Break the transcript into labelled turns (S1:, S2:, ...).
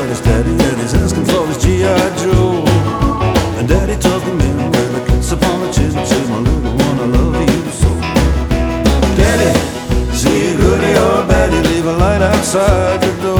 S1: about his daddy, and he's asking for his G.I. Joe. And daddy took him in with a kiss upon the chin and said, my little one, I love you so. Daddy, is he a goodie or a baddie? Leave a light outside your door.